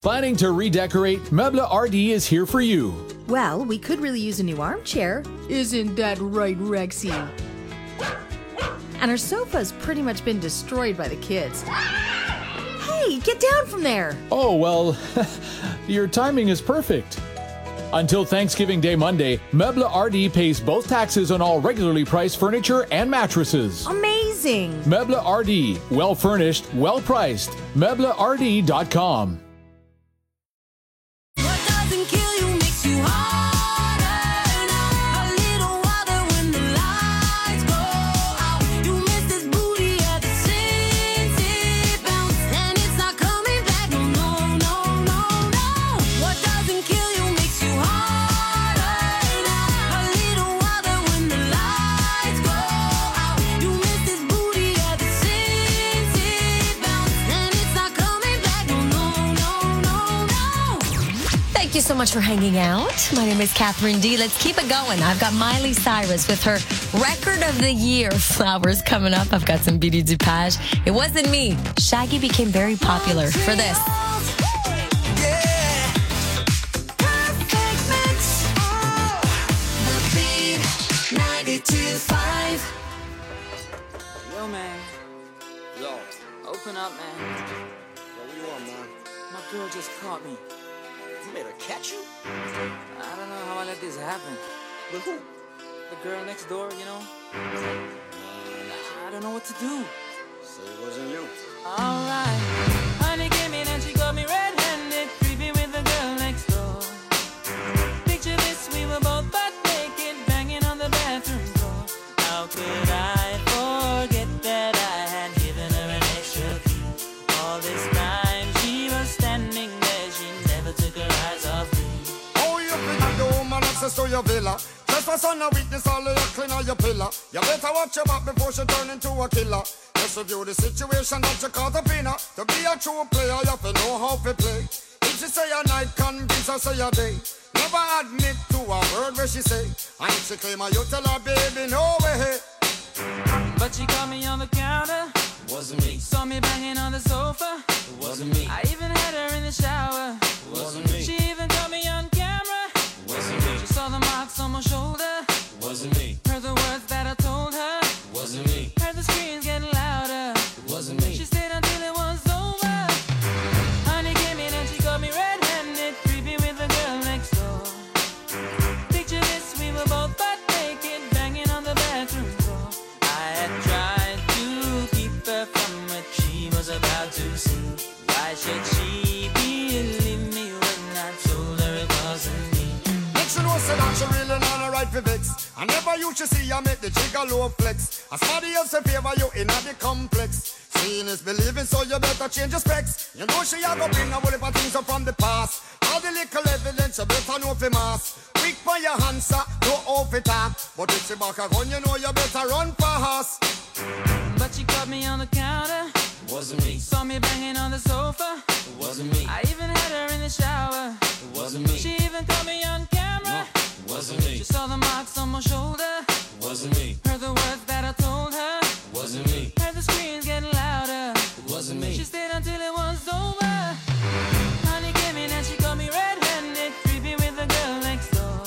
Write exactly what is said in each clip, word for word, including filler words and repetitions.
Planning to redecorate? Meubles R D is here for you. Well, we could really use a new armchair. Isn't that right, Rexy? And our sofa's pretty much been destroyed by the kids. Hey, get down from there! Oh, well, your timing is perfect. Until Thanksgiving Day Monday, Meubles R D pays both taxes on all regularly priced furniture and mattresses. Amazing! Meubles R D, well furnished, well priced. Meubles R D dot com. What doesn't kill you makes you harder now. A little water when the lights go out. You miss this booty at the since it bounced, and it's not coming back. No, no, no, no, no. What doesn't kill you makes you harder now. A little water when the lights go out. You miss this booty at the since it bounced, and it's not coming back. No, no, no, no, no. Thank you so much for hanging out. My name is Catherine D. Let's keep it going. I've got Miley Cyrus with her record of the year, Flowers, coming up. I've got some Beauty du Page. It wasn't me. Shaggy became very popular for this. Yeah. Perfect mix. The Big ninety-two point five. Yo, man. Yo. Open up, man. What do you want, man? My girl just caught me. You made her catch you? I don't know how I let this happen. With who? The girl next door, you know? I don't know what to do. Say it wasn't you. Alright. Honey came in and she got me red-handed, creepy with the girl next door. Picture this, we were both butt naked, banging on the bathroom floor. How could I forget that I had given her an extra key? All this time she was standing there, she never took her eyes off me. Oh, you bring up the woman access to your villa. Trespass on a weakness, all of your clean on your pillar. You better watch your back before she turn into a killer. Just review the situation that you caught up in her. To be a true player, you have to know how to play. If she say a night, convince her say a day. Never admit to a word where she say. And if she claim her, you tell her, baby, no way. But she caught me on the counter. Wasn't me. Saw me banging on the sofa. It wasn't me. I even had her in the shower. It wasn't me. She even caught me on camera. It wasn't me. She saw the marks on my shoulder. It wasn't me. Heard the words that I told her. It wasn't me. Heard the screams getting louder. It wasn't me. She stayed until it was over. Honey came in and she got me red-handed, creepy with the girl next door. Picture this, we were both butt naked, banging on the bathroom floor. I had tried to keep her from what she was about to see. Why should she believe me when I told her it wasn't me? Make she know say that she really not a right for vex. I never used to see you make the jigger low flex. As somebody else in favor you in the complex. Seeing is believing, so you better change your specs. You know she a go bring a whole heap of things up from the past. All the little evidence you better know for mass. Quick for your answer, no off it up. But if she back a gun, you know you better run fast. But she caught me on the counter. It wasn't me. Saw me banging on the sofa. It wasn't me. I even had her in the shower. It wasn't me. She even caught me on camera. It wasn't me. She saw the marks on my shoulder. It wasn't me. Heard the words that I told her. It wasn't me. Heard the screams getting louder. It wasn't me. She stayed until it was over. Honey came in and she got me red-handed, creepy with the girl next door.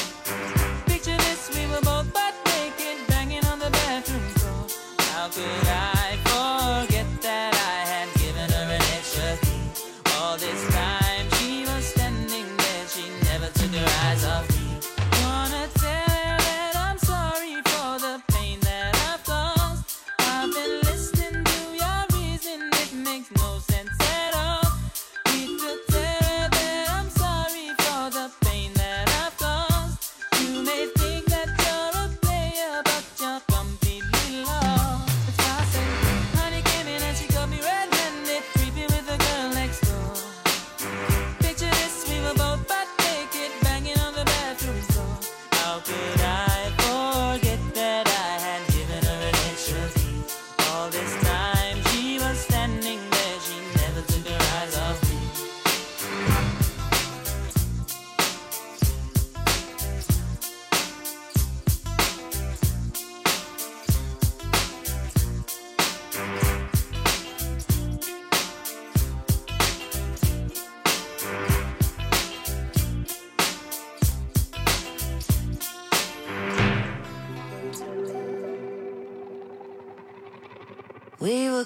Picture this, we were both butt naked, banging on the bathroom floor. How could I forget that I had given her an extra key? All this time she was standing there, she never took her eyes off me. Wanna tell her that I'm sorry for the pain that I've caused. I've been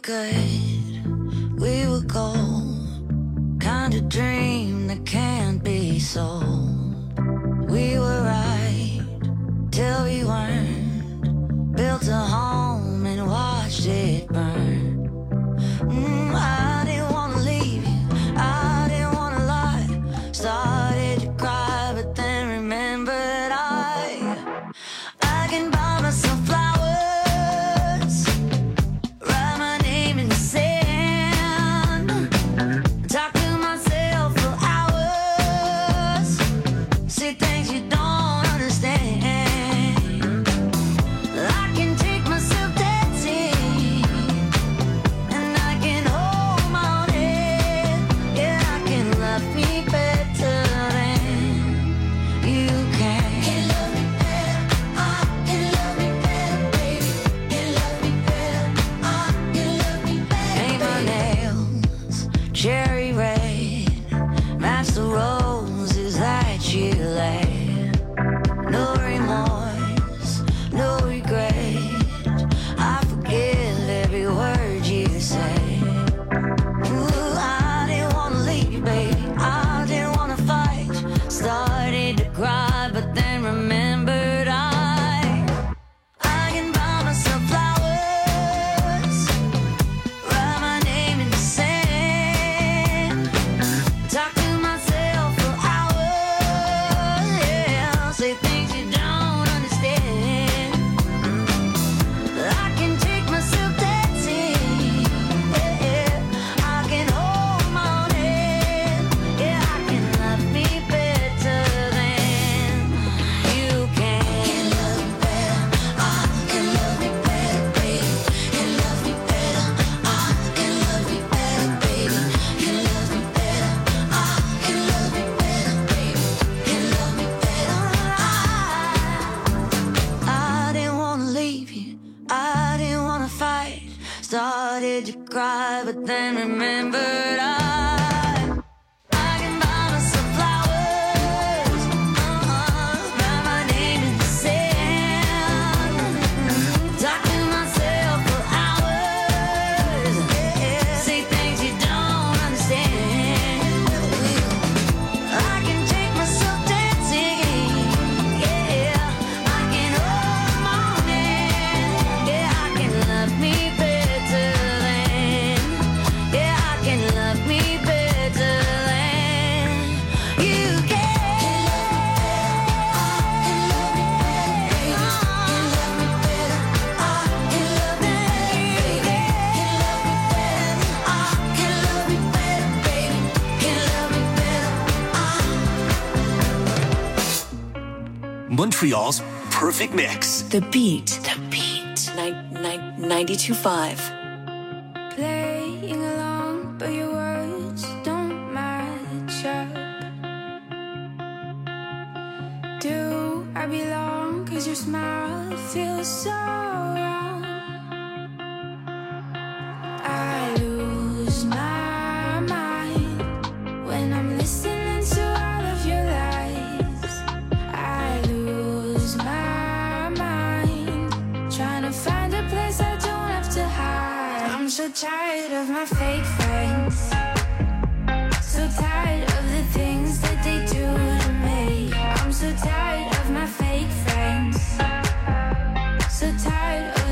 good, we were gold. Kind of dream that can't be sold. We were right till we weren't. Built a home and watched it burn. Mm, I didn't wanna leave you, I didn't wanna lie. Started to cry, but then remembered I I can buy myself flowers, write my name in the sand, talk to myself for hours, say things you don't understand. I can take myself dancing, and I can hold my own head. Yeah, I can love me better than you can. Can love me better, I can love me better, baby. Can love me better, I can love me better. Paint my nails cherry red, match the roses that you laid. No remorse, no regret. I forgive every word you say. Ooh, I didn't wanna leave you, baby. I didn't wanna fight. Started to cry, but then remembered I I can buy myself flowers, write my name in the sand, talk to myself for hours. Yeah, say things you don't understand. I can take myself dancing. Yeah, I can hold my own head. Yeah, I can love me better than you can. Can love me better, I can love me better, baby. Can love me better, I can love me better, baby. Can love me better, I can love me better, baby. Can love me better, I I didn't wanna leave you, I didn't wanna fight. Started to cry, but then remembered I I can buy myself flowers, uh-huh, write my name in the sand, talk to myself for hours. Yeah, say things you don't understand. I can take myself dancing. Yeah, I can hold my own hand. Yeah, I can love me better than. Yeah, I can love me better than you can. Can love me better, I can love me better, I can love me better, baby. Can love me better, I can love me better, baby. Can love me better, I Montreal's perfect mix. The beat. The beat. ninety-two point five. Playing along, but your words don't match up. Do I belong? Cause your smile feels so wrong. I lose my mind when I'm listening to all of your lies. I lose my mind trying to find a place I don't have to hide. I'm so tired of my fake friends, so tired of the things that they do to me. I'm so tired of my fake friends, so tired of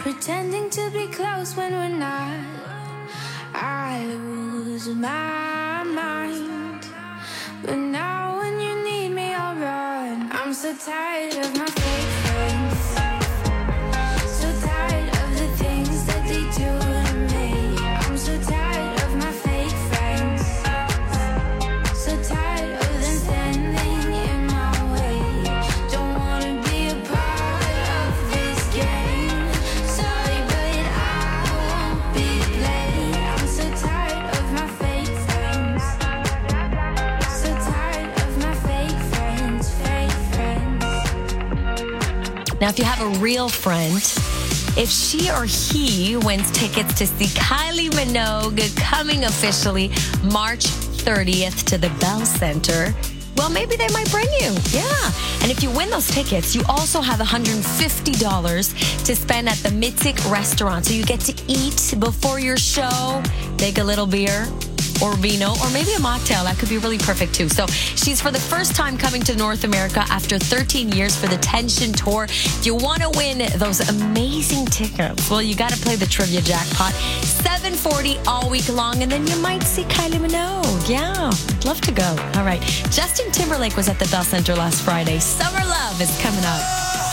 pretending to be close when we're not. I lose my mind, but now when you need me, I'll run. I'm so tired of my fake friends, so tired of the things that they do to me. I'm so tired of my fake friends, so tired of them standing in my way. Don't wanna be a part of this game. Sorry, but I won't be played. I'm so tired of my fake friends, so tired of my fake friends, fake friends. Now, if you have a real friend, if she or he wins tickets to see Kylie Minogue coming officially March thirtieth to the Bell Center, well, maybe they might bring you. Yeah. And if you win those tickets, you also have one hundred fifty dollars to spend at the Mythic restaurant. So you get to eat before your show, take a little beer or vino, or maybe a mocktail. That could be really perfect too. So she's for the first time coming to North America after thirteen years for the Tension Tour. If you want to win those amazing tickets, well, you got to play the trivia jackpot. seven forty all week long, and then you might see Kylie Minogue. Yeah, I'd love to go. All right. Justin Timberlake was at the Bell Center last Friday. Summer Love is coming up.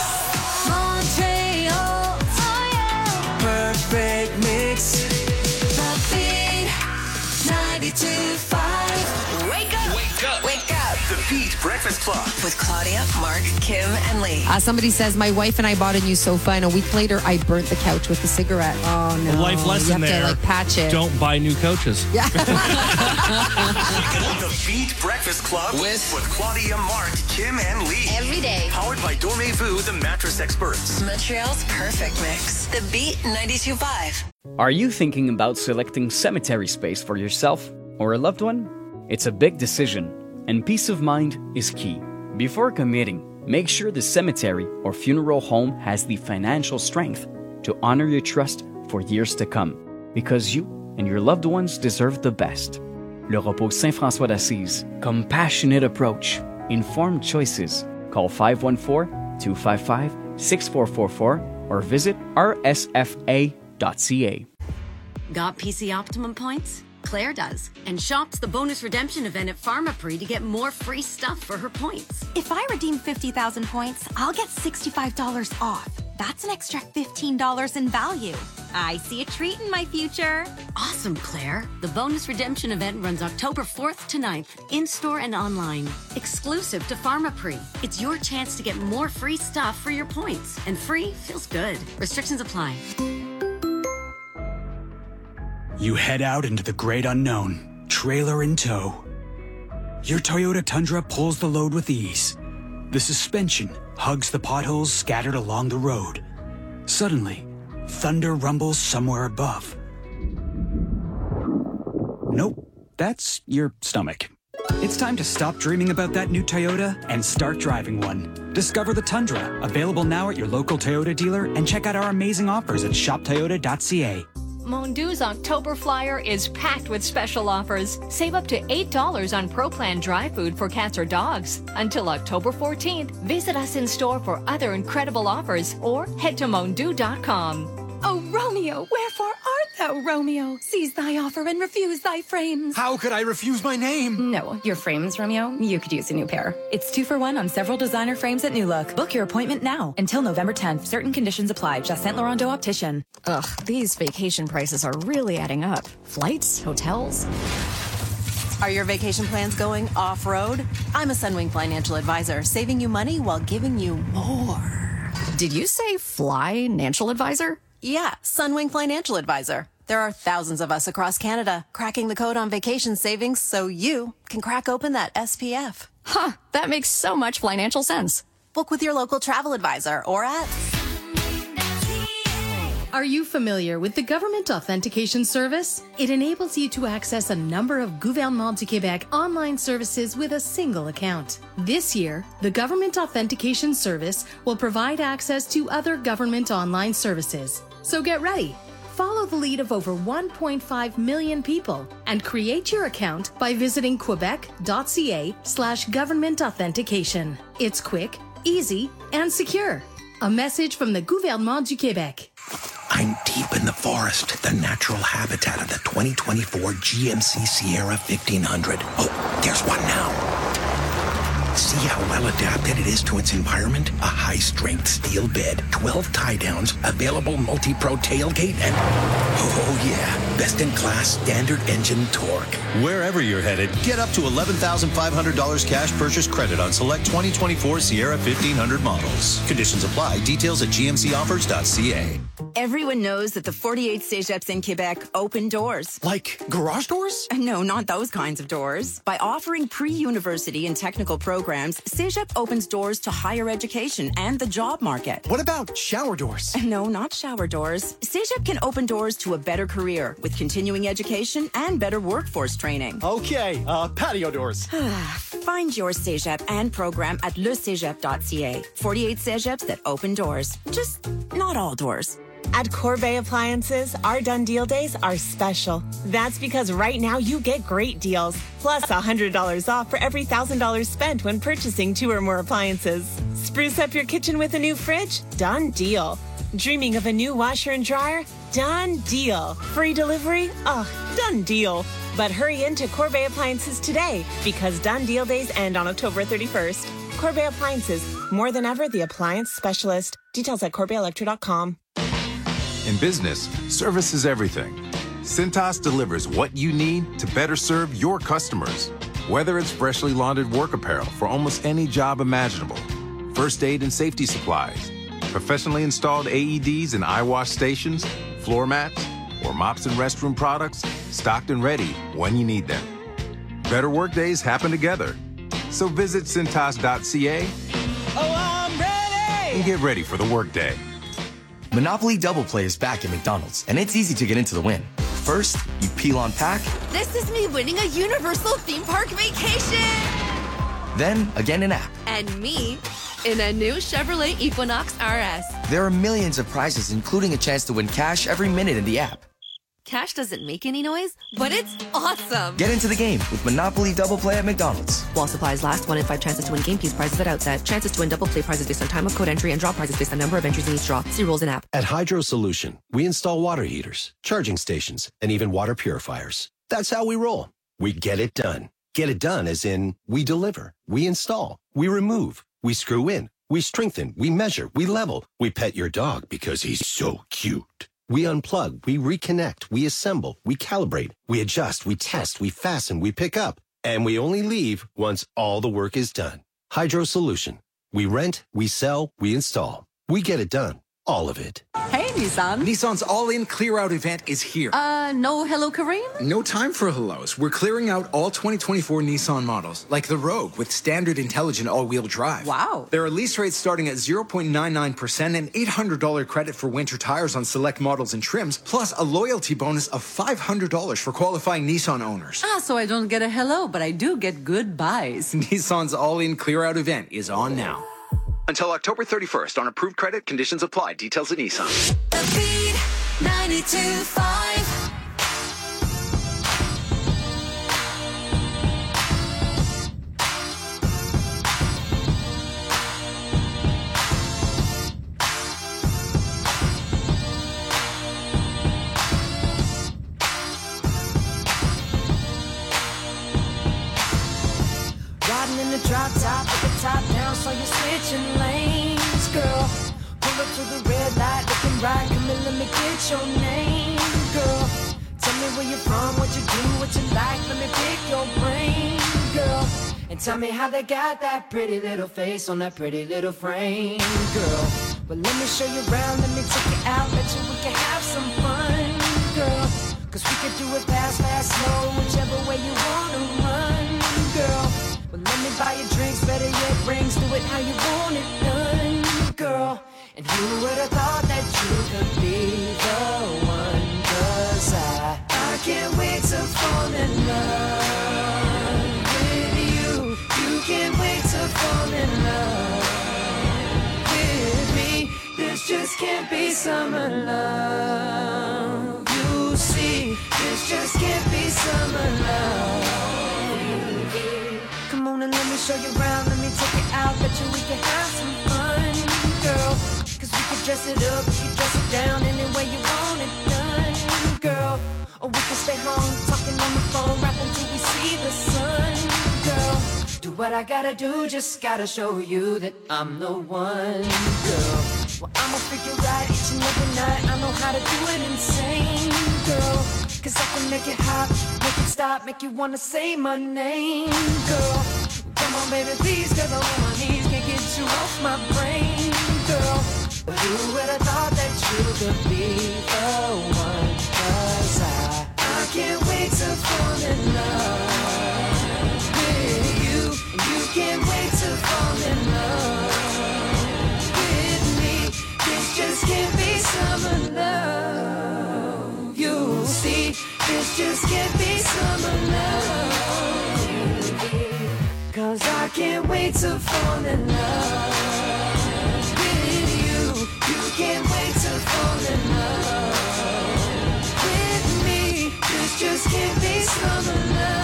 Montreal, oh yeah. Perfect mix. The Beat ninety-two point five. Wake up. Wake up. Wake up. The Beat Breakfast Club. With Claudia, Mark, Kim, and Lee. Uh, somebody says, my wife and I bought a new sofa, and a week later, I burnt the couch with a cigarette. Oh, no. A life lesson you have there. to, like, patch it. Don't buy new coaches. Yeah. The Beat Breakfast Club with, with Claudia, Mark, Kim, and Lee. Every day. Powered by Dormez-vous, the mattress experts. Montreal's perfect mix. The Beat ninety-two point five. Are you thinking about selecting cemetery space for yourself or a loved one? It's a big decision, and peace of mind is key. Before committing, make sure the cemetery or funeral home has the financial strength to honor your trust for years to come, because you and your loved ones deserve the best. Le Repos Saint-François d'Assise. Compassionate approach. Informed choices. Call five one four, two five five, six four four four or visit r s f a dot c a. Got P C Optimum points? Claire does, and shops the bonus redemption event at Pharmaprix to get more free stuff for her points. If I redeem fifty thousand points, I'll get sixty-five dollars off. That's an extra fifteen dollars in value. I see a treat in my future. Awesome, Claire. The bonus redemption event runs October fourth to ninth, in-store and online. Exclusive to Pharmaprix. It's your chance to get more free stuff for your points. And free feels good. Restrictions apply. You head out into the great unknown, trailer in tow. Your Toyota Tundra pulls the load with ease. The suspension hugs the potholes scattered along the road. Suddenly, thunder rumbles somewhere above. Nope, that's your stomach. It's time to stop dreaming about that new Toyota and start driving one. Discover the Tundra, available now at your local Toyota dealer, and check out our amazing offers at shop toyota dot c a. Mondu's October Flyer is packed with special offers. Save up to eight dollars on ProPlan dry food for cats or dogs. Until October fourteenth, visit us in store for other incredible offers or head to mondu dot com. Oh, Romeo, wherefore art thou, Romeo? Seize thy offer and refuse thy frames. How could I refuse my name? No, your frames, Romeo. You could use a new pair. It's two for one on several designer frames at New Look. Book your appointment now. Until November tenth. Certain conditions apply. Just Saint Laurent d'Eau Optician. Ugh, these vacation prices are really adding up. Flights, hotels. Are your vacation plans going off-road? I'm a Sunwing financial advisor, saving you money while giving you more. Did you say fly-nancial advisor? Yeah, Sunwing Financial Advisor. There are thousands of us across Canada cracking the code on vacation savings so you can crack open that S P F. Huh, that makes so much financial sense. Book with your local travel advisor or at... Are you familiar with the Government Authentication Service? It enables you to access a number of Gouvernement du Québec online services with a single account. This year, the Government Authentication Service will provide access to other government online services. So get ready. Follow the lead of over one point five million people and create your account by visiting quebec.ca slash government authentication. It's quick, easy, and secure. A message from the Gouvernement du Québec. I'm deep in the forest, the natural habitat of the twenty twenty-four G M C Sierra fifteen hundred. Oh, there's one now. See how well adapted it is to its environment? A high-strength steel bed, twelve tie-downs, available multi-pro tailgate, and oh yeah, best-in-class standard engine torque. Wherever you're headed, get up to eleven thousand five hundred dollars cash purchase credit on select twenty twenty-four Sierra fifteen hundred models. Conditions apply. Details at g m c offers dot c a. Everyone knows that the forty-eight Cégeps in Quebec open doors. Like garage doors? No, not those kinds of doors. By offering pre-university and technical programs, Cégep opens doors to higher education and the job market. What about shower doors? No, not shower doors. Cégep can open doors to a better career with continuing education and better workforce training. Okay, uh, patio doors. Find your Cégep and program at le cégep dot c a. forty-eight Cégeps that open doors. Just not all doors. At Corbeil Appliances, our Done Deal Days are special. That's because right now you get great deals, plus one hundred dollars off for every one thousand dollars spent when purchasing two or more appliances. Spruce up your kitchen with a new fridge? Done deal. Dreaming of a new washer and dryer? Done deal. Free delivery? Oh, done deal. But hurry into Corbeil Appliances today because Done Deal Days end on October thirty-first. Corbeil Appliances, more than ever the appliance specialist. Details at corbeil electra dot com. In business, service is everything. Cintas delivers what you need to better serve your customers. Whether it's freshly laundered work apparel for almost any job imaginable, first aid and safety supplies, professionally installed A E Ds and eye wash stations, floor mats, or mops and restroom products, stocked and ready when you need them. Better work days happen together. So visit cintas dot c a Oh, I'm ready! and get ready for the workday. Monopoly Double Play is back at McDonald's, and it's easy to get into the win. First, you peel on pack, This is me winning a Universal theme park vacation! then again in app. And me in a new Chevrolet Equinox R S. There are millions of prizes, including a chance to win cash every minute in the app. Cash doesn't make any noise, but it's awesome! Get into the game with Monopoly Double Play at McDonald's. While supplies last, one in five chances to win game piece prizes at outset. Chances to win double play prizes based on time of code entry and draw prizes based on number of entries in each draw. See rules in app. At Hydro Solution, we install water heaters, charging stations, and even water purifiers. That's how we roll. We get it done. Get it done as in we deliver, we install, we remove, we screw in, we strengthen, we measure, we level, we pet your dog because he's so cute. We unplug, we reconnect, we assemble, we calibrate, we adjust, we test, we fasten, we pick up, and we only leave once all the work is done. Hydro Solution. We rent, we sell, we install. We get it done. All of it. Hey, Nissan. Nissan's all-in clear-out event is here. Uh, no hello, Kareem? No time for hellos. We're clearing out all twenty twenty-four Nissan models, like the Rogue with standard intelligent all-wheel drive. Wow. There are lease rates starting at zero point nine nine percent and eight hundred dollars credit for winter tires on select models and trims, plus a loyalty bonus of five hundred dollars for qualifying Nissan owners. Ah, so I don't get a hello, but I do get good buys. Nissan's all-in clear-out event is on now. Until October thirty-first on approved credit, conditions apply. Details at Nissan. ninety-two point five. Riding in the drop top with the top down, so you're switching lanes, girl. Pull up to the red light, looking right, come and let me get your name, girl. Tell me where you're from, what you do, what you like, let me pick your brain, girl. And tell me how they got that pretty little face on that pretty little frame, girl. But let me show you around, let me take you out, bet you we can have some fun, girl. Cause we can do it fast, fast, slow, whichever way you wanna run, girl. But let me buy you drinks, better yet rings, do it how you want it done, girl. And who would have thought that you could be the one? Cause I, I can't wait to fall in love with you. You can't wait to fall in love with me. This just can't be summer love. You see, this just can't be summer love. Come on and let me show you around, let me take it out, bet you we can have some fun, girl. Cause we could dress it up, you can dress it down any way you want it done, girl. Or we can stay home, talking on the phone, rap until we see the sun, girl. Do what I gotta do, just gotta show you that I'm the one, girl. Well, I'ma figure out each and every night, I know how to do it insane, girl. Cause I can make it hot, make it stop, make you wanna say my name, girl. Come on, baby, please, cause I'm on my knees, can't get you off my brain, girl. But who would have thought that you could be the one? Cause I, I can't wait to fall in love with you. And you can't wait to fall in love with me. This just can't be summer love. You'll see, this just can't be summer love. Cause I can't wait to fall in love with you. You can't wait to fall in love with me. This just can't be summer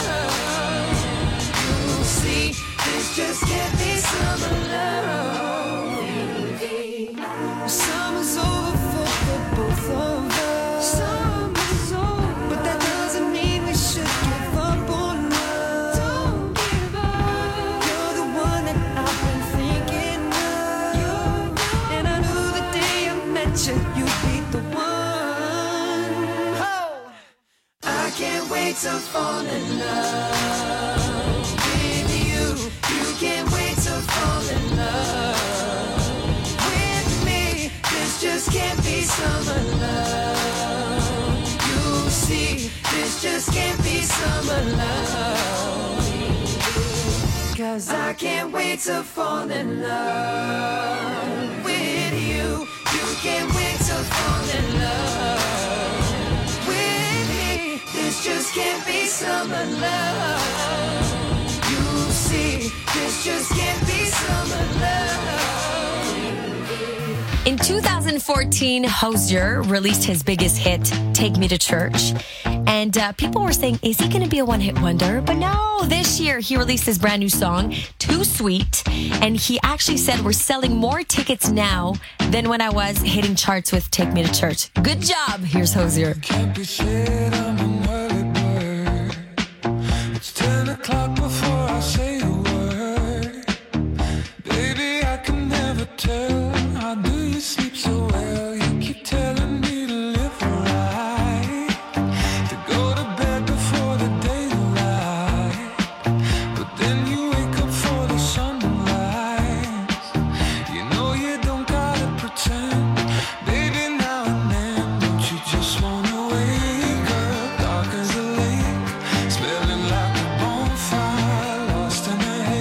love. You'll see, this just can't be summer love. Summer's over for the both of us. Summer's over, but that doesn't mean we should give up on love. Don't give up. You're the one that I've been thinking of. And I knew the day I met you, you'd be the one. Oh, I can't wait to fall in love with you. You can't wait to fall in love with me. This just can't be summer love. You'll see, this just can't be summer love. Cause I can't wait to fall in love with you. You can't wait to fall in love with me. This just can't be summer love. You'll see, this just can't be summer love. In two thousand fourteen, Hozier released his biggest hit, Take Me to Church. And uh, people were saying, is he going to be a one-hit wonder? But no, this year he released his brand new song, Too Sweet. And he actually said, we're selling more tickets now than when I was hitting charts with Take Me to Church. Good job. Here's Hozier. Can't be said I'm an early bird. It's ten o'clock before I say a word. Baby, I can never tell. How do you sleep so well? You keep telling me to live right, to go to bed before the daylight, but then you wake up for the sunrise. You know you don't gotta pretend, baby, now and then. Don't you just wanna wake up dark as a lake, smelling like a bonfire, lost in a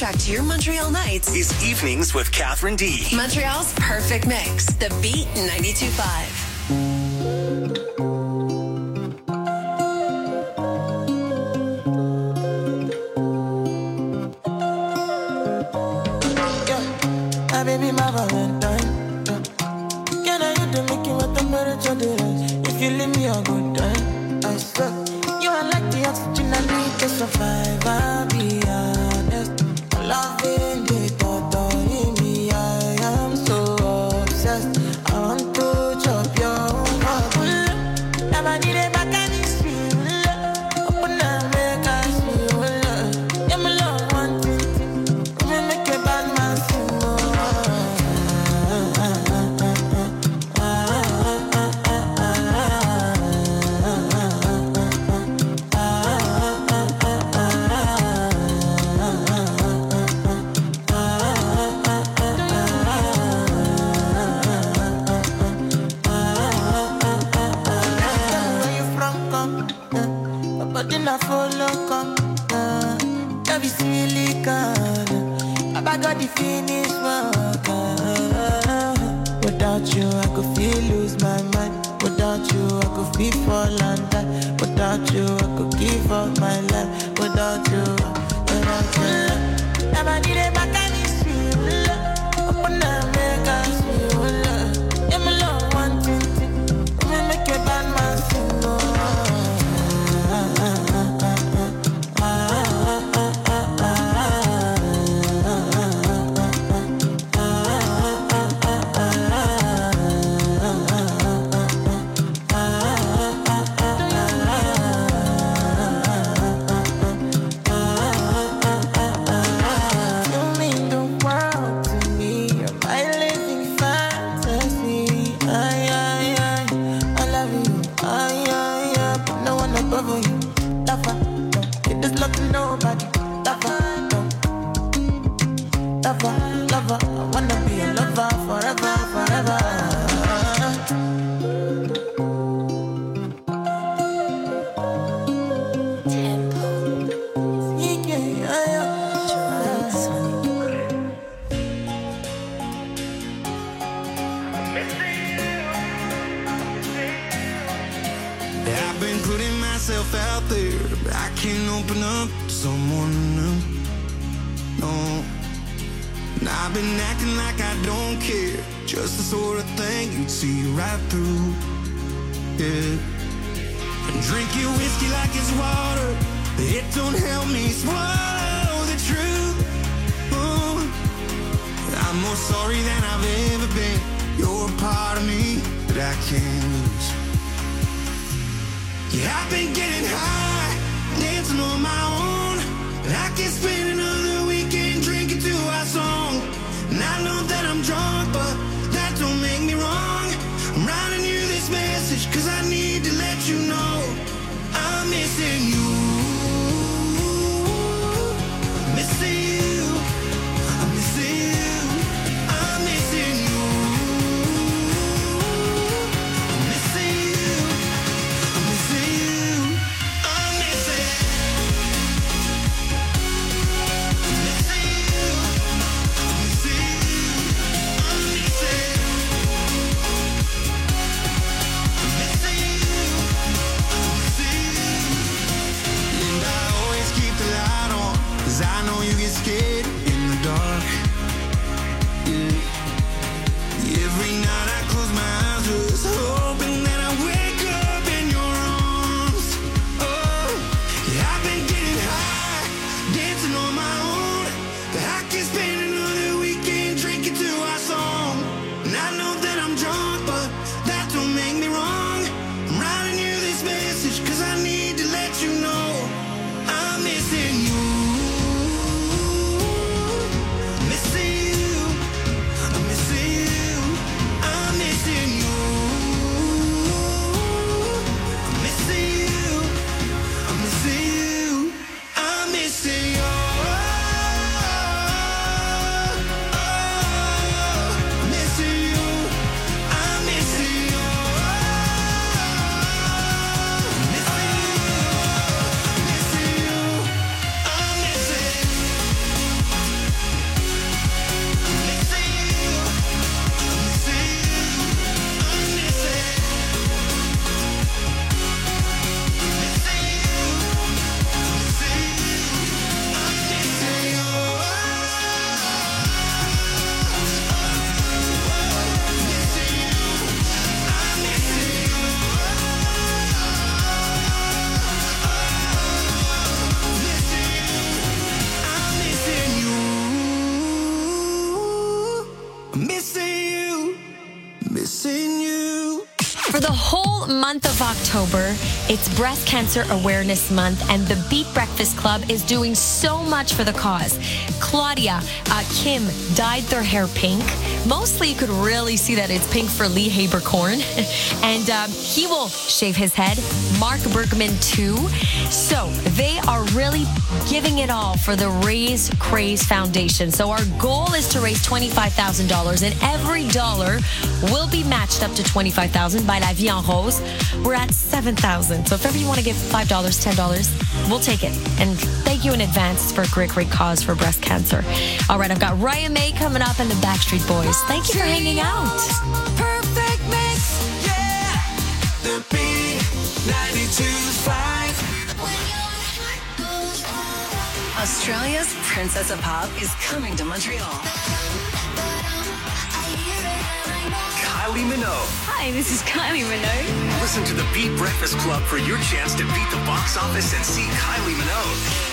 soundtrack to your Montreal nights is Evenings with Catherine D. Montreal's perfect mix. The Beat ninety-two point five. My baby, my Valentine. Can I hit the Mickey with the temperature difference? If you leave me a good time, I swear. You are like the oxygen I need to survive. I'll be honest. Loving the thought of me, I am so obsessed. I want to chop your heart. Never need it back any sweet. Open up, make us feel. Yeah, my love, one thing. Come and make a bad man sing. But then I follow come, uh, every silicon. I got the finish work. Uh, without you, I could feel lose my mind. Without you, I could feel fall and die. Without you, I could give up my life. Without you, without you, never need it back any sweet. Open up, make us feel. Yeah, my love, one thing. Come and make a bad man sing. Oh. I month of October, it's Breast Cancer Awareness Month, and the Beat Breakfast Club is doing so much for the cause. Claudia, uh, Kim dyed their hair pink. Mostly you could really see that it's pink for Lee Habercorn. and um, he will shave his head. Mark Bergman too. So they are really giving it all for the Raise Craze Foundation. So our goal is to raise twenty-five thousand dollars, and every dollar will be matched up to twenty-five thousand dollars by La Vie en Rose. We're at seven thousand dollars. So if ever you want to give five dollars, ten dollars, we'll take it. And thank you in advance for a great, great cause for breast cancer. All right, I've got Ryan May coming up and the Backstreet Boys. Thank you for hanging out. Perfect mix. Yeah. The Beat ninety-two point five. Australia's Princess of Pop is coming to Montreal. Kylie Minogue. Hi, this is Kylie Minogue. Listen to the Beat Breakfast Club for your chance to beat the box office and see Kylie Minogue.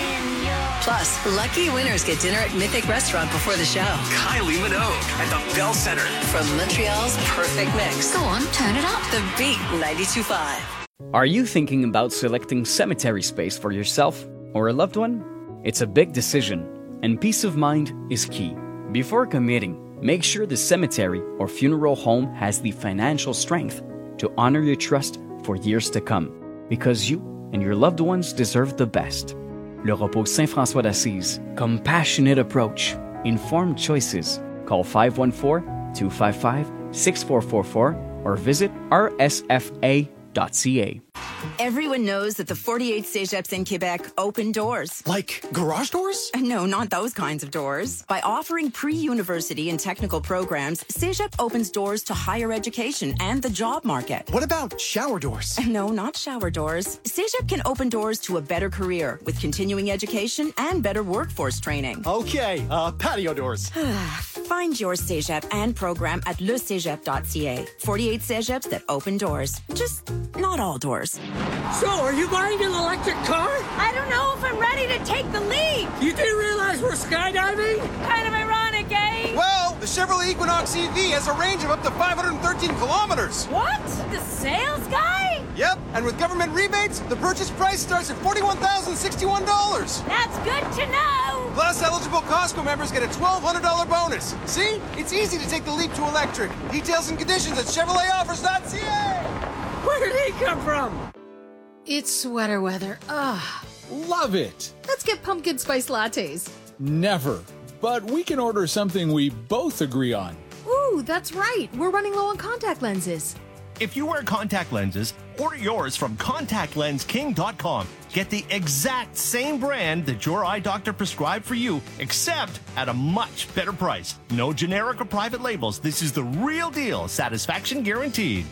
Plus, lucky winners get dinner at Mythic Restaurant before the show. Kylie Minogue at the Bell Center. From Montreal's Perfect Mix. Go on, turn it up. The Beat ninety-two point five. Are you thinking about selecting cemetery space for yourself or a loved one? It's a big decision, and peace of mind is key. Before committing, make sure the cemetery or funeral home has the financial strength to honor your trust for years to come, because you and your loved ones deserve the best. Le Repos Saint-François d'Assise. Compassionate approach. Informed choices. Call five one four, two five five, six four four four or visit r s f a dot c a. Everyone knows that the forty-eight Cégeps in Quebec open doors. Like garage doors? No, not those kinds of doors. By offering pre-university and technical programs, Cégep opens doors to higher education and the job market. What about shower doors? No, not shower doors. Cégep can open doors to a better career with continuing education and better workforce training. Okay, uh, patio doors. Find your Cégep and program at le cégep dot c a. forty-eight Cégeps that open doors. Just not all doors. So, are you buying an electric car? I don't know if I'm ready to take the leap. You do realize we're skydiving? Kind of ironic, eh? Well, the Chevrolet Equinox E V has a range of up to five hundred thirteen kilometers. What? The sales guy? Yep, and with government rebates, the purchase price starts at forty-one thousand sixty-one dollars. That's good to know. Plus, eligible Costco members get a twelve hundred dollars bonus. See? It's easy to take the leap to electric. Details and conditions at chevrolet offers dot c a. Where did he come from? It's sweater weather. Ah, Love it. let's get pumpkin spice lattes. Never. But we can order something we both agree on. Ooh, that's right. We're running low on contact lenses. If you wear contact lenses, order yours from contact lens king dot com. Get the exact same brand that your eye doctor prescribed for you, except at a much better price. No generic or private labels. This is the real deal. Satisfaction guaranteed.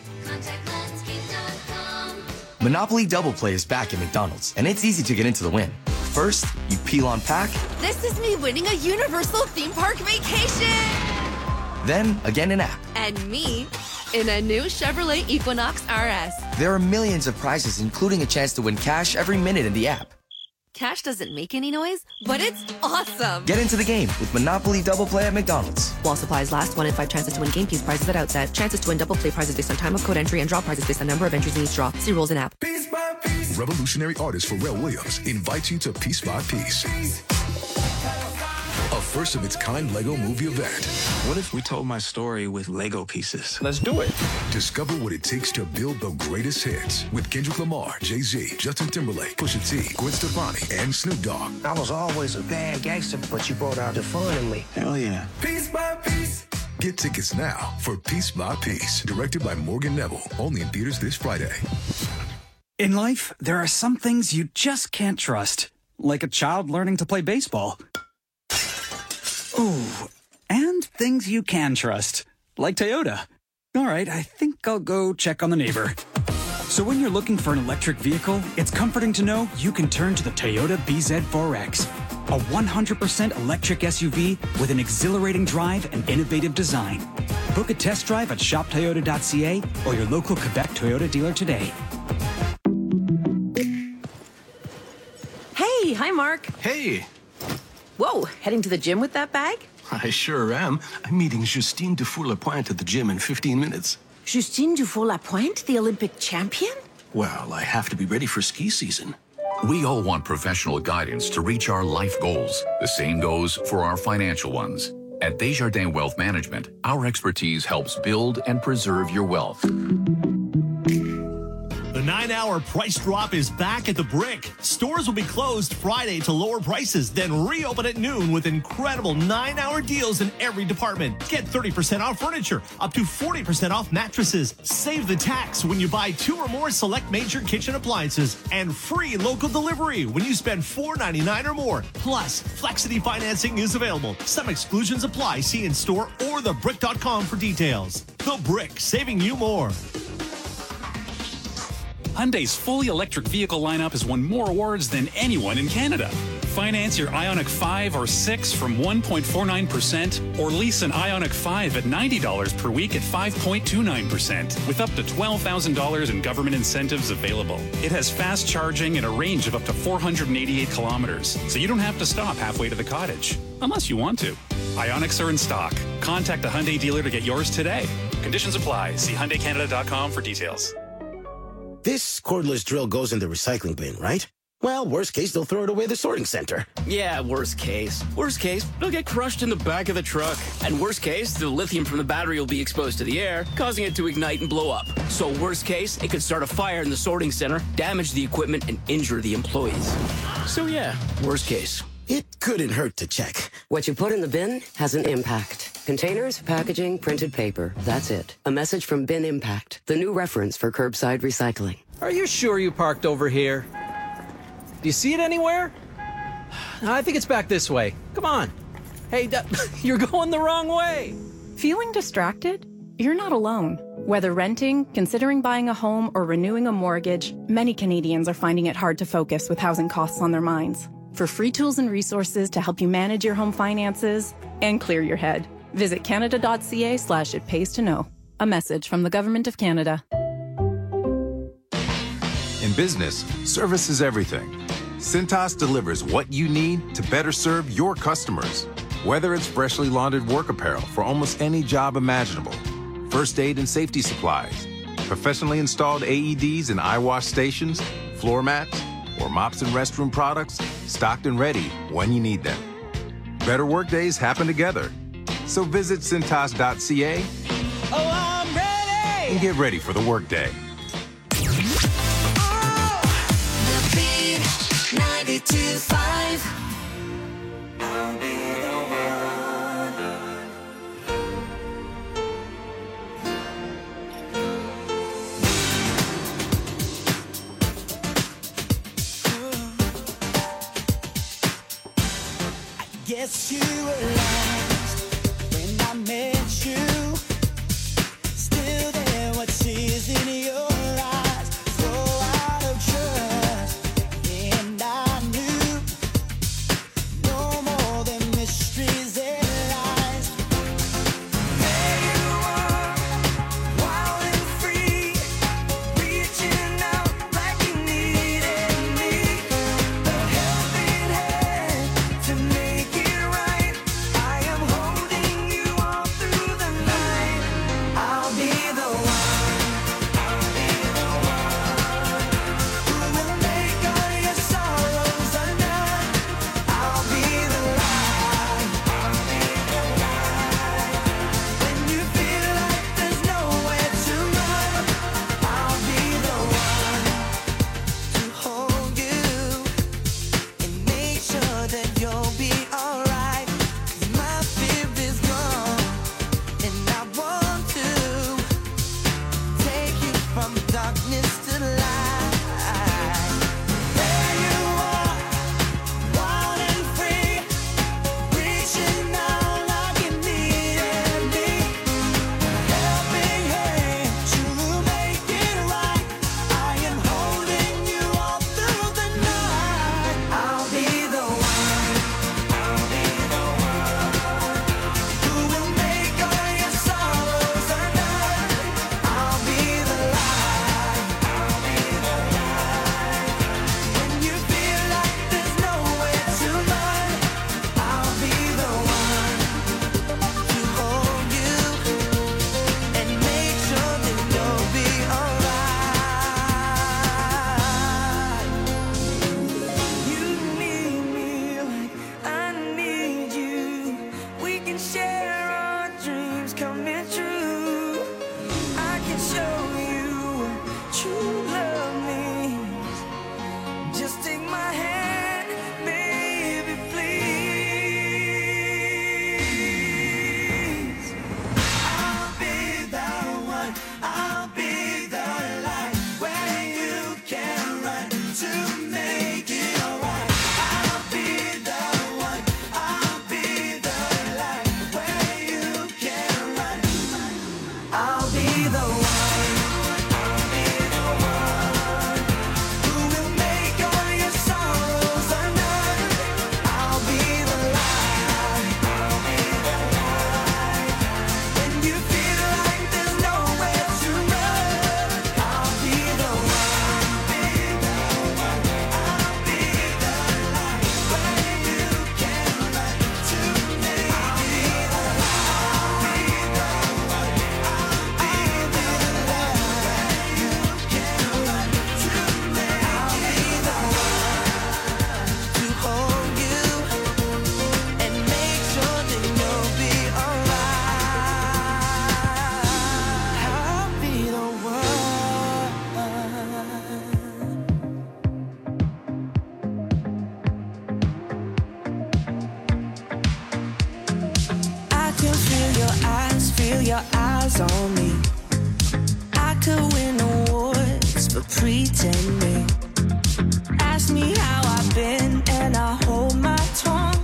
Monopoly Double Play is back at McDonald's, and it's easy to get into the win. First, you peel on pack, This is me winning a Universal theme park vacation! then again in app. And me in a new Chevrolet Equinox R S. There are millions of prizes, including a chance to win cash every minute in the app. Cash doesn't make any noise, but it's awesome! Get into the game with Monopoly Double Play at McDonald's. While supplies last, one in five chances to win game piece prizes at outset. Chances to win double play prizes based on time of code entry and draw prizes based on number of entries in each draw. See rules in app. Revolutionary artist Pharrell Williams invites you to Piece by Piece, a first-of-its-kind Lego movie event. What if we told my story with Lego pieces? Let's do it. Discover what it takes to build the greatest hits with Kendrick Lamar, Jay-Z, Justin Timberlake, Pusha T, Gwen Stefani, and Snoop Dogg. I was always a bad gangster, but you brought out the fun in me. Hell yeah. Piece by Piece. Get tickets now for Piece by Piece, directed by Morgan Neville, only in theaters this Friday. In life, there are some things you just can't trust, like a child learning to play baseball. Ooh, and things you can trust, like Toyota. All right, I think I'll go check on the neighbor. So when you're looking for an electric vehicle, it's comforting to know you can turn to the Toyota B Z four X, a one hundred percent electric S U V with an exhilarating drive and innovative design. Book a test drive at shop toyota dot c a or your local Quebec Toyota dealer today. Hey, hi, Mark. Hey, Whoa, heading to the gym with that bag? I sure am. I'm meeting Justine Dufour-Lapointe at the gym in fifteen minutes. Justine Dufour-Lapointe, the Olympic champion? Well, I have to be ready for ski season. We all want professional guidance to reach our life goals. The same goes for our financial ones. At Desjardins Wealth Management, our expertise helps build and preserve your wealth. The nine-hour price drop is back at the Brick. Stores will be closed Friday to lower prices, then reopen at noon with incredible nine-hour deals in every department. Get thirty percent off furniture, up to forty percent off mattresses. Save the tax when you buy two or more select major kitchen appliances, and free local delivery when you spend four ninety-nine or more. Plus, Flexity financing is available. Some exclusions apply. See in store or the brick dot com for details. The Brick, saving you more. Hyundai's fully electric vehicle lineup has won more awards than anyone in Canada. Finance your Ioniq five or six from one point four nine percent or lease an Ioniq five at ninety dollars per week at five point two nine percent with up to twelve thousand dollars in government incentives available. It has fast charging and a range of up to four hundred eighty-eight kilometers, so you don't have to stop halfway to the cottage, unless you want to. Ioniqs are in stock. Contact a Hyundai dealer to get yours today. Conditions apply. See Hyundai Canada dot com for details. This cordless drill goes in the recycling bin, right? Well, worst case, they'll throw it away at the sorting center. Yeah, worst case. Worst case, it'll get crushed in the back of the truck. And worst case, the lithium from the battery will be exposed to the air, causing it to ignite and blow up. So worst case, it could start a fire in the sorting center, damage the equipment, and injure the employees. So yeah, worst case. It couldn't hurt to check. What you put in the bin has an impact. Containers, packaging, printed paper. That's it. A message from Bin Impact, the new reference for curbside recycling. Are you sure you parked over here? Do you see it anywhere? I think it's back this way. Come on. Hey, d- you're going the wrong way. Feeling distracted? You're not alone. Whether renting, considering buying a home, or renewing a mortgage, many Canadians are finding it hard to focus with housing costs on their minds. For free tools and resources to help you manage your home finances and clear your head, visit canada.ca slash it pays to know. A message from the Government of Canada. In business, service is everything. Cintas delivers what you need to better serve your customers. Whether it's freshly laundered work apparel for almost any job imaginable, first aid and safety supplies, professionally installed A E Ds and eye wash stations, floor mats, or mops and restroom products, stocked and ready when you need them. Better work days happen together. So visit Cintas dot C A Oh, I'm ready! and get ready for the workday. The Beat ninety-two point five. I'll be the one. I guess you were lost when I met you. Still there, what sees in your eyes, so out of trust. And I knew no more than mysteries and lies. There you are, wild and free, reaching out like you needed me. A helping hand to make it right. I am your eyes on me. I could win awards for pretending. Ask me how I've been and I hold my tongue.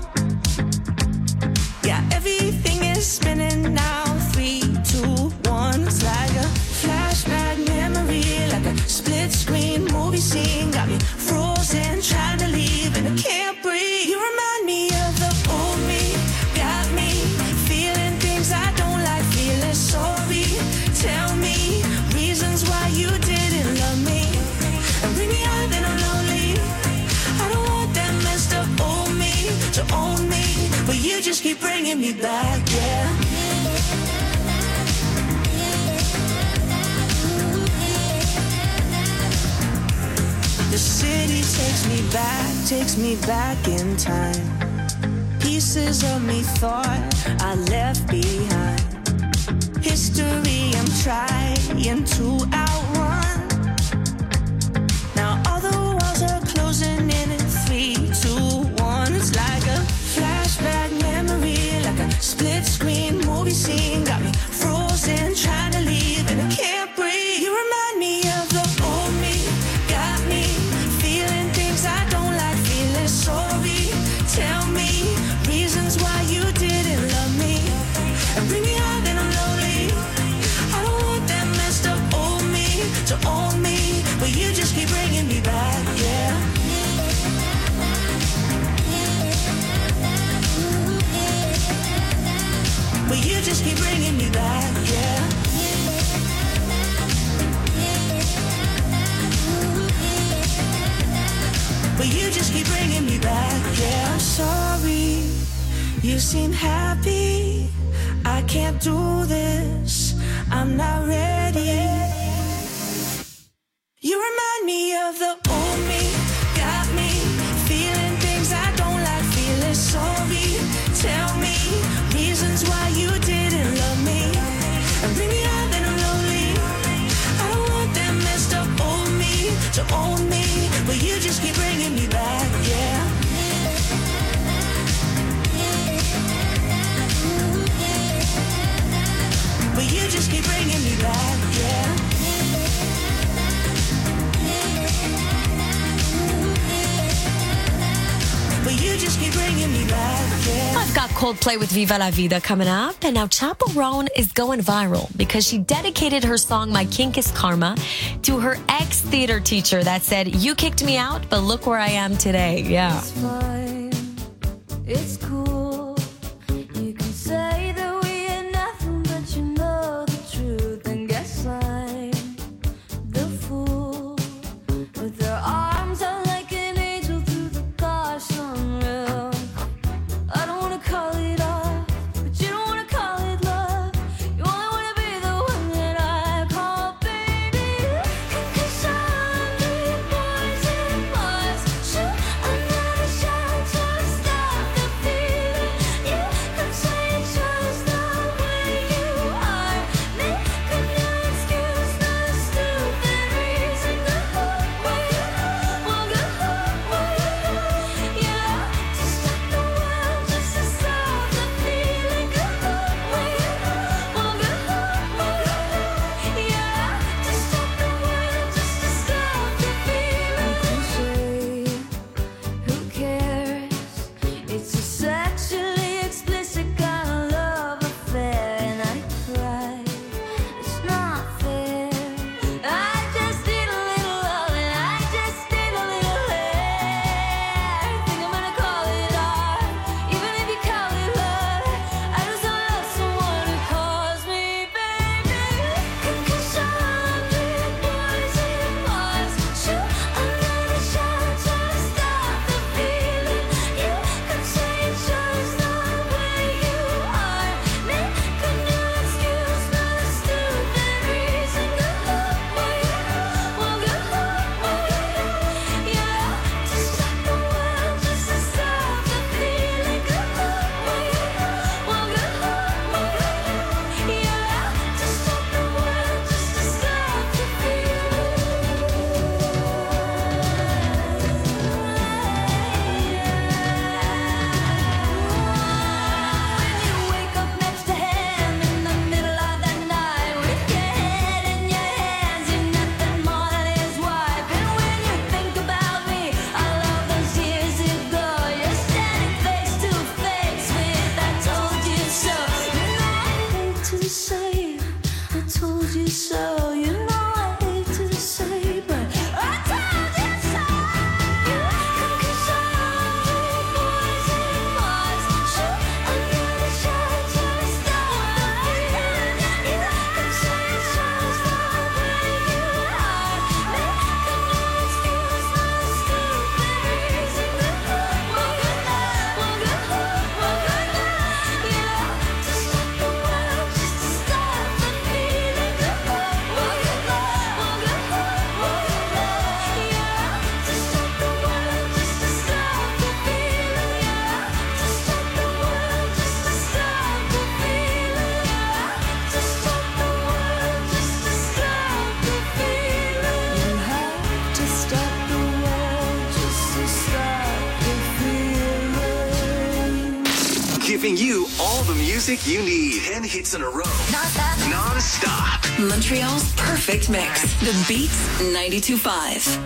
Yeah, everything is spinning now. Three, two, one. It's like a flashback memory, like a split screen movie scene. Got me frozen, trying to leave and I can't breathe. You remind me of the old me. Got me feeling things I don't like, feeling sorry. Tell me reasons why you didn't love me. And bring me out then I'm lonely. I don't want that messed up old me to own me, but you just keep bringing me back, yeah. The city takes me back, takes me back in time. Pieces of me thought I left behind. History I'm trying to outrun. Now all the walls are closing in in three, two, one. It's like a flashback memory, like a split screen movie scene. Got me frozen, trying to leave and I can't breathe. You remind me of the old me. Got me feeling things I don't like, feeling sorry. Tell me reasons why you didn't love me. And bring me out then I'm lonely. I don't want that messed up old me to own me, but you just keep bringing me back, yeah. But you just keep bringing me back, yeah. But you just keep bringing me back, yeah. I'm sorry, you seem happy. I can't do this, I'm not ready. You remind me of the old me. Got me feeling things I don't like, feeling sorry. Tell me reasons why you didn't love me. And bring me out then I'm lonely. I don't want that messed up old me to own me, but you just keep bringing me back, yeah. But you just keep bringing me back, yeah. But you just keep bringing me back, yeah. I've got Coldplay with Viva La Vida coming up. And now Chaperone is going viral because she dedicated her song My Kink is Karma to her ex-theater teacher that said, you kicked me out, but look where I am today. Yeah. It's fine. It's cool. You can say that we ain't nothing, but you know the truth. And guess I'm the fool with their arms out like an angel through the gosh unreal. I don't wanna call it off, but you don't wanna call it love. You only wanna be the one that I call baby. Cause I'm the poison was shoot another shot to stop the feeling. giving you all the music you need. ten hits in a row. Non-stop. Montreal's perfect mix. The Beats ninety-two point five.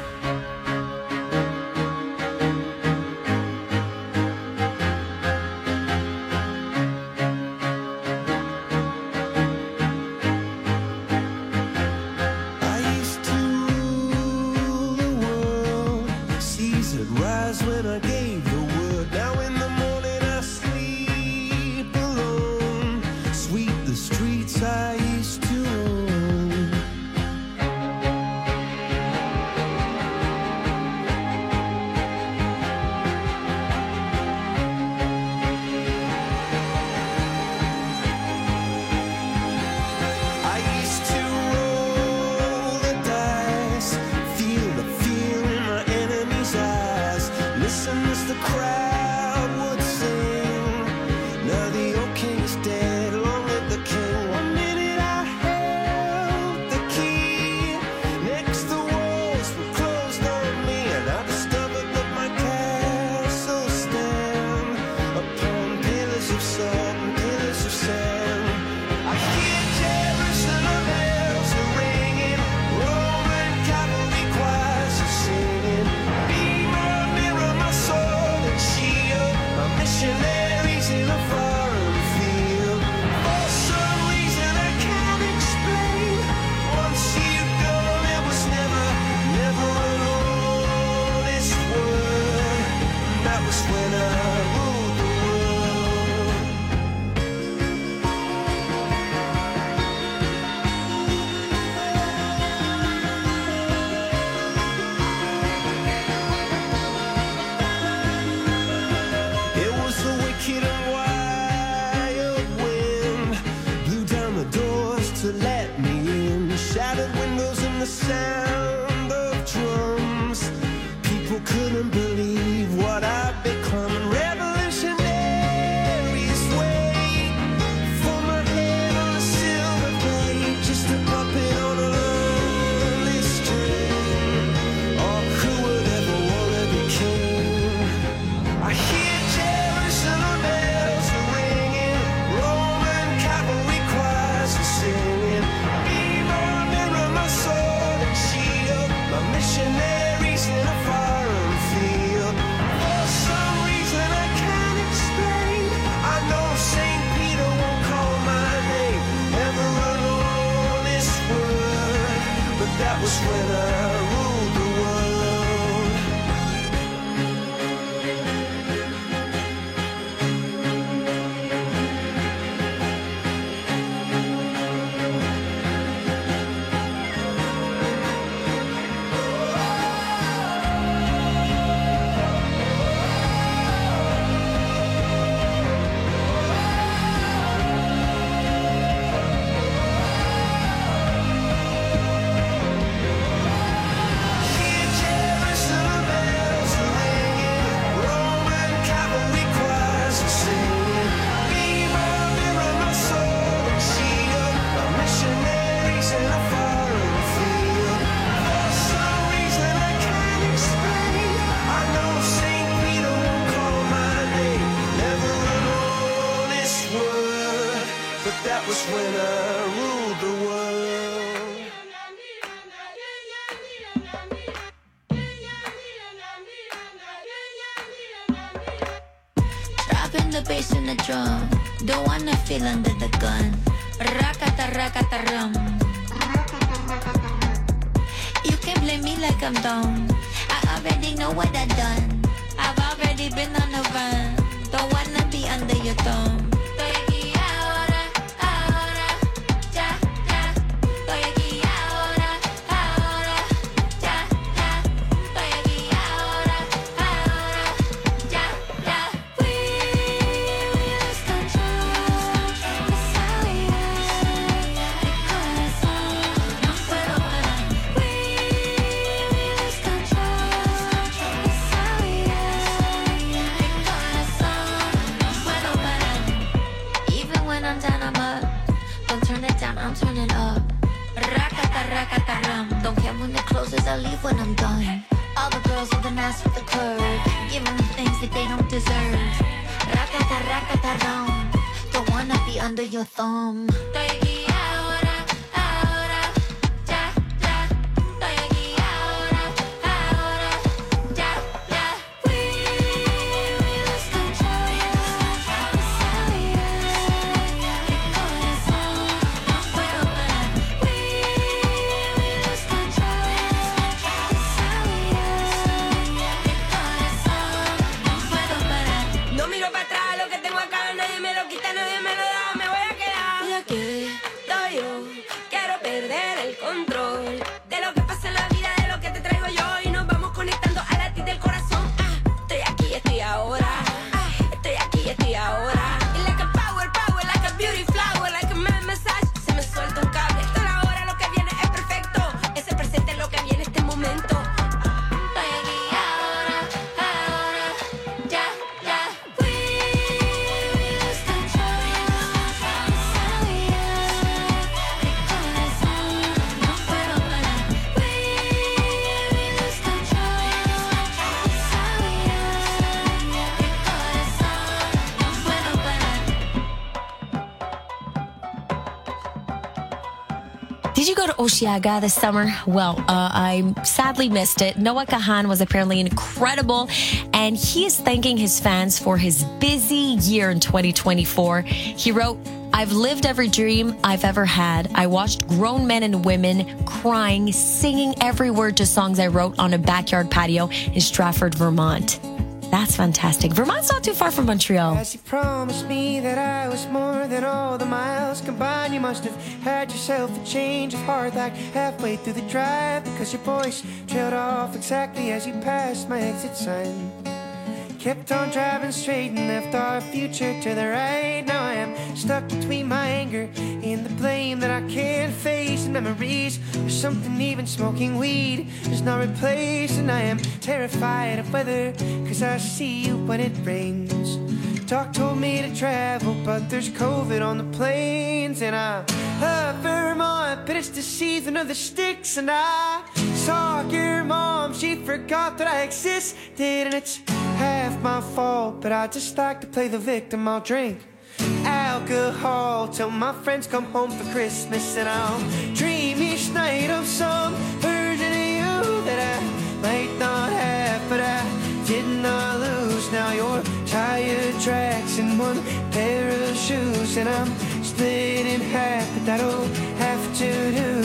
Feel under the gun. Rakata rakata rum. You can blame me like I'm dumb. I already know what I done. I've already been on the run. Don't wanna be under your thumb. I leave when I'm done. All the girls with the mask with the curve, giving me things that they don't deserve. Rakata Tarracatadón. Don't wanna be under your thumb. Estoy aquí ahora, ahora, ya, ya. Estoy aquí ahora, ahora, ya, ya. We lose control, sabía. Mi corazón no puedo parar. We lose control, sabía. Mi corazón no puedo parar. No miro para atrás, lo que tengo acá nadie me lo quita, nadie me lo da, me voy a quedar. Y aquí estoy yo, quiero perder el control de lo que pasa en la vida, de lo que te traigo yo. Y nos vamos conectando a latir del corazón. Ah, estoy aquí, estoy ahora. Ah, estoy aquí, estoy ahora. Y like a power, power, like a beauty flower, like a man massage. Se me suelta un cable, esto es ahora, lo que viene es perfecto. Ese presente es lo que viene este momento. Estoy aquí ahora, ahora, ya, ya. We lose control, sabía. Mi corazón no puedo parar. We lose control, sabía. Mi corazón no puedo parar. Did you go to Osheaga this summer? Well, uh, I sadly missed it. Noah Kahan was apparently incredible, and he is thanking his fans for his busy year in twenty twenty-four. He wrote, I've lived every dream I've ever had. I watched grown men and women crying, singing every word to songs I wrote on a backyard patio in Stratford, Vermont. That's fantastic. Vermont's not too far from Montreal. As you promised me that I was more than all the miles combined, you must have had yourself a change of heart like halfway through the drive, because your voice trailed off exactly as you passed my exit sign. Kept on driving straight and left our future to the right. Now I am stuck between my anger and the blame that I can't face, and memories of something even smoking weed does not replace. And I am terrified of weather, cause I see you when it rains. Doc told me to travel, but there's COVID on the planes. And I love Vermont, but it's the season of the sticks. And I saw your mom, she forgot that I existed, and it's half my fault, but I just like to play the victim. I'll drink alcohol till my friends come home for Christmas, and I'll dream each night of some version of you that I might not have, but I did not lose. Now you're tired tracks and one pair of shoes, and I'm split in half, but that'll have to do.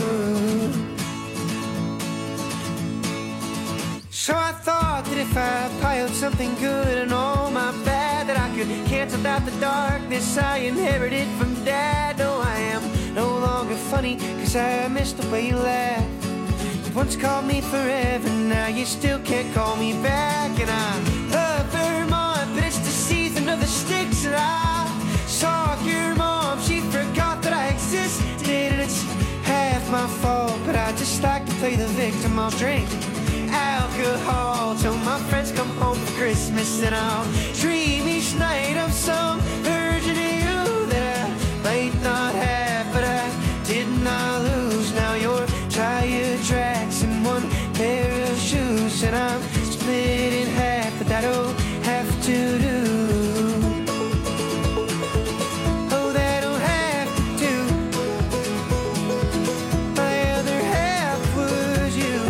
So I thought that if I piled something good and all my bad, that I could cancel out the darkness I inherited from Dad. No, I am no longer funny, cause I miss the way you laugh. You once called me forever, now you still can't call me back. And I love Vermont, but it's the season of the sticks. And I saw your mom, she forgot that I existed, and it's half my fault, but I just like to play the victim. I'll drink alcohol till my friends come home for Christmas, and I'll dream each night of some version of you that I might not have, but I did not lose. Now you're tired tracks and one pair of shoes, and I'm split in half, but that'll have to do. Oh, that'll have to do. My other half was you.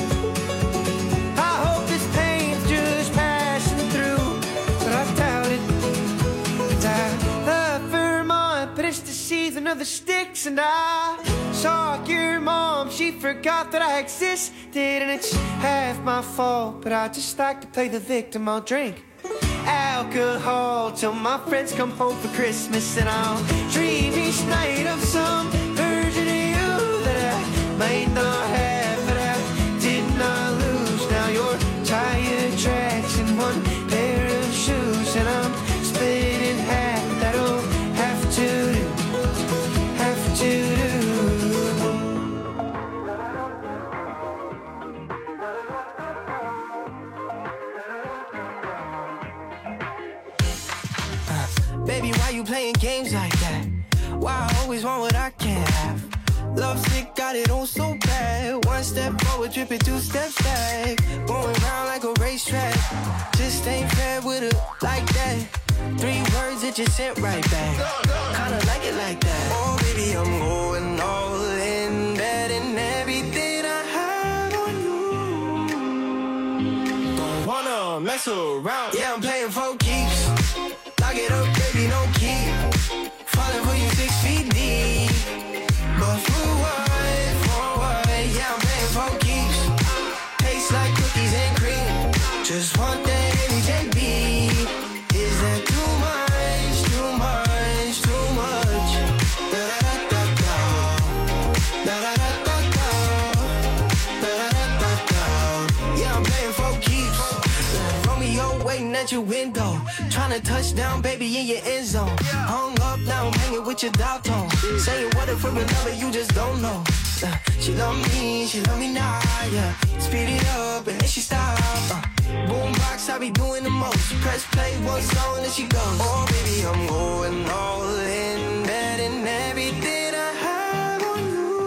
I hope this pain's just passing through, but I doubt it. And I love Vermont, but it's the season of the sticks. And I saw your mom, she forgot that I existed, and it's half my fault, but I just like to play the victim. I'll drink alcohol till my friends come home for Christmas, and I'll dream each night of some version of you that I might not have, but I did not lose. Now you're tired tracks and one pair of shoes, and I'm split in half. That'll have to do, have to do. Baby, why you playing games like that? Why I always want what I can't have? Love sick, got it on so bad. One step forward, tripping two steps back. Going round like a racetrack. Just ain't fair with it like that. Three words that you sent right back. Kinda like it like that. Oh, baby, I'm going all in, betting everything I have on you. Don't wanna mess around. Yeah, I'm playing for keeps. Lock it up, baby, no key. Falling for you six feet deep. But for what, for what? Yeah, I'm playing for keeps. Tastes like cookies and cream. Just want that H J B. Is that too much, too much, too much? Da-da-da-da-da. Da-da-da-da-da. Da-da-da-da-da. Yeah, I'm playing for keeps. Romeo waiting at your window. Tryna touch down, baby, in your end zone. Hung up now, I'm hanging with your dog tone. Saying what if we're in love and you just don't know. Uh, she love me, she love me now, yeah. Speed it up and then she stop. Uh, Boombox, I be doing the most. Press play, one song and she goes. Oh, baby, I'm going all in, betting everything I have on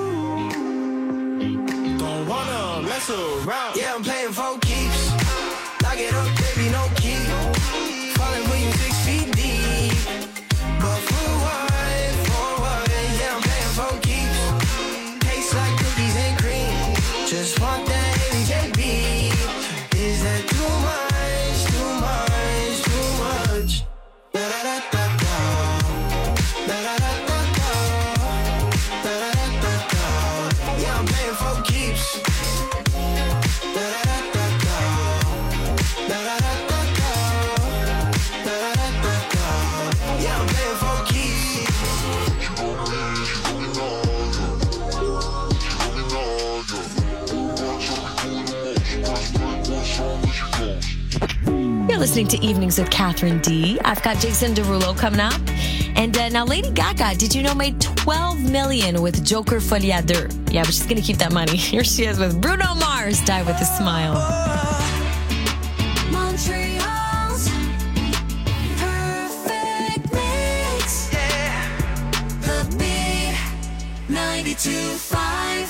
you. Don't wanna mess around. Yeah, I'm playing for keeps. Lock it up, baby, no key. Falling for you six feet deep. But for what, for what? Yeah, I'm playing for keeps. Tastes like cookies and cream. Just want that H J B. Is that too much, too much, too much? Da-da-da-da-da. Da-da-da-da-da. Da-da-da-da-da. Yeah, I'm playing for keeps. Da-da-da-da-da. Da-da-da-da-da. Da-da-da-da-da. Yeah, I'm playing for keeps. You're listening to Evenings with Catherine D. I've got Jason Derulo coming up. And uh, now Lady Gaga, did you know, made twelve million dollars with Joker Folie à Deux. Yeah, but she's going to keep that money. Here she is with Bruno Mars, Die With a Smile. Montreal's perfect mix. Yeah. The Beat ninety-two point five.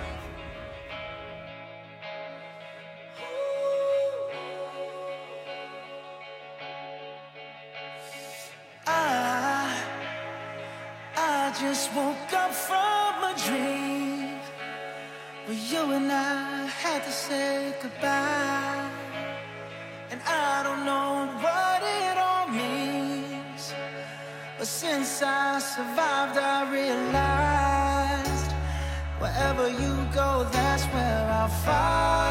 I, I just woke up from a dream where you and I had to say goodbye. And I don't know what it all means, but since I survived, I realized wherever you go, that's where I'll find.